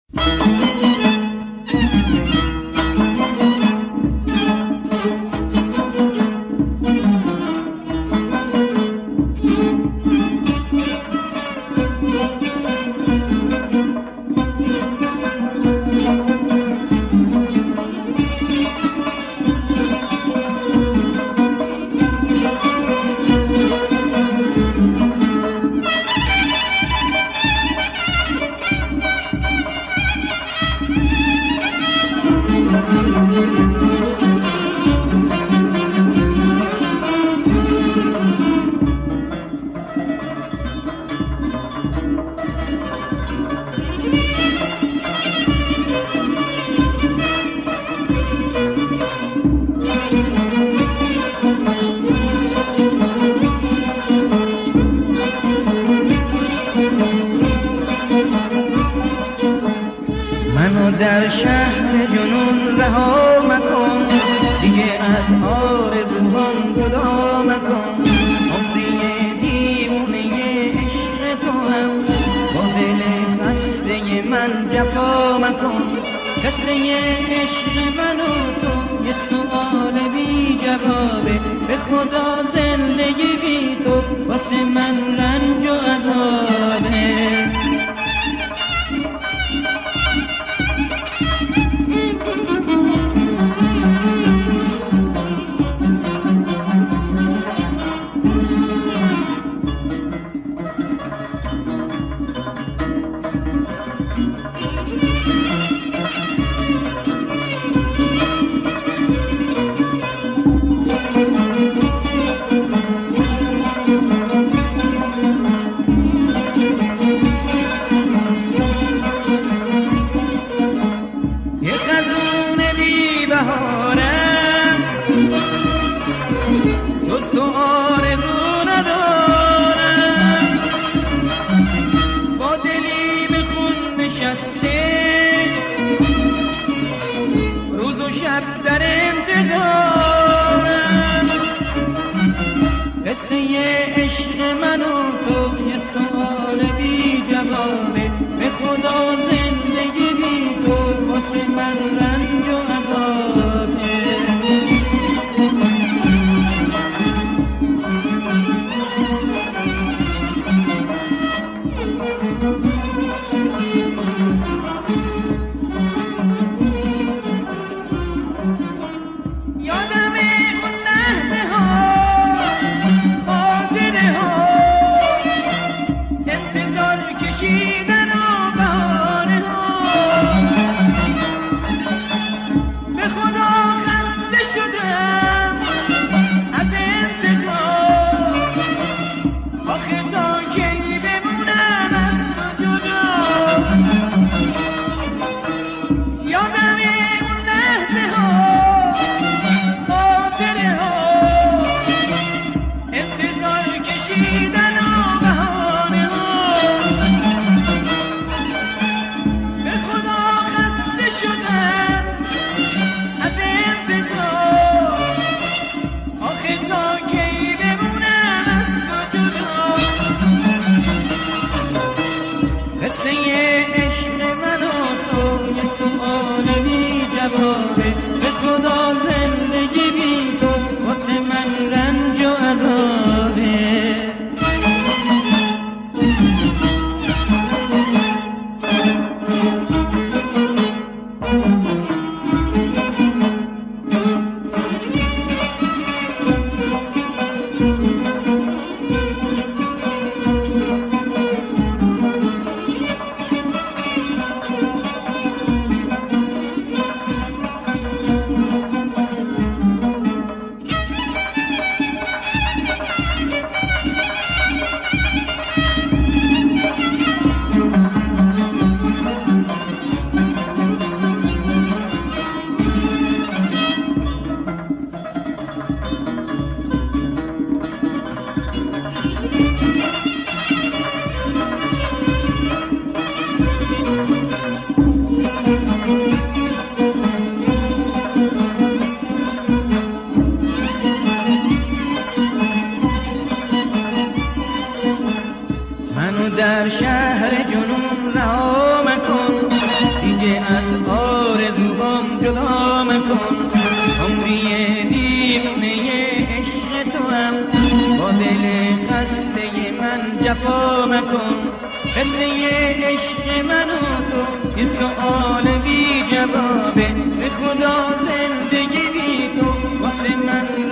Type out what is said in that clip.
منو در شهر جنون رها مکن، دیگه از آرزوهام جدا مکن. عمری دیوونه عشق تو هم با دل خسته من جفا مکن. قصه عشق من و تو یه سؤال بی جوابه، به خدا زندگی بی تو واسه من رنج و عذابه. جز تو آرزو ندارم، با دلی به خون نشسته روز و شب در انتظارم. قصه عشق من و تو یه سؤال بی جوابه، به خدا زندگی بی تو واسه من رنج و عذابه. جفا مکن. قصه عشق من و تو یه سؤال بی جوابه، به خدا زندگی بی تو واسه من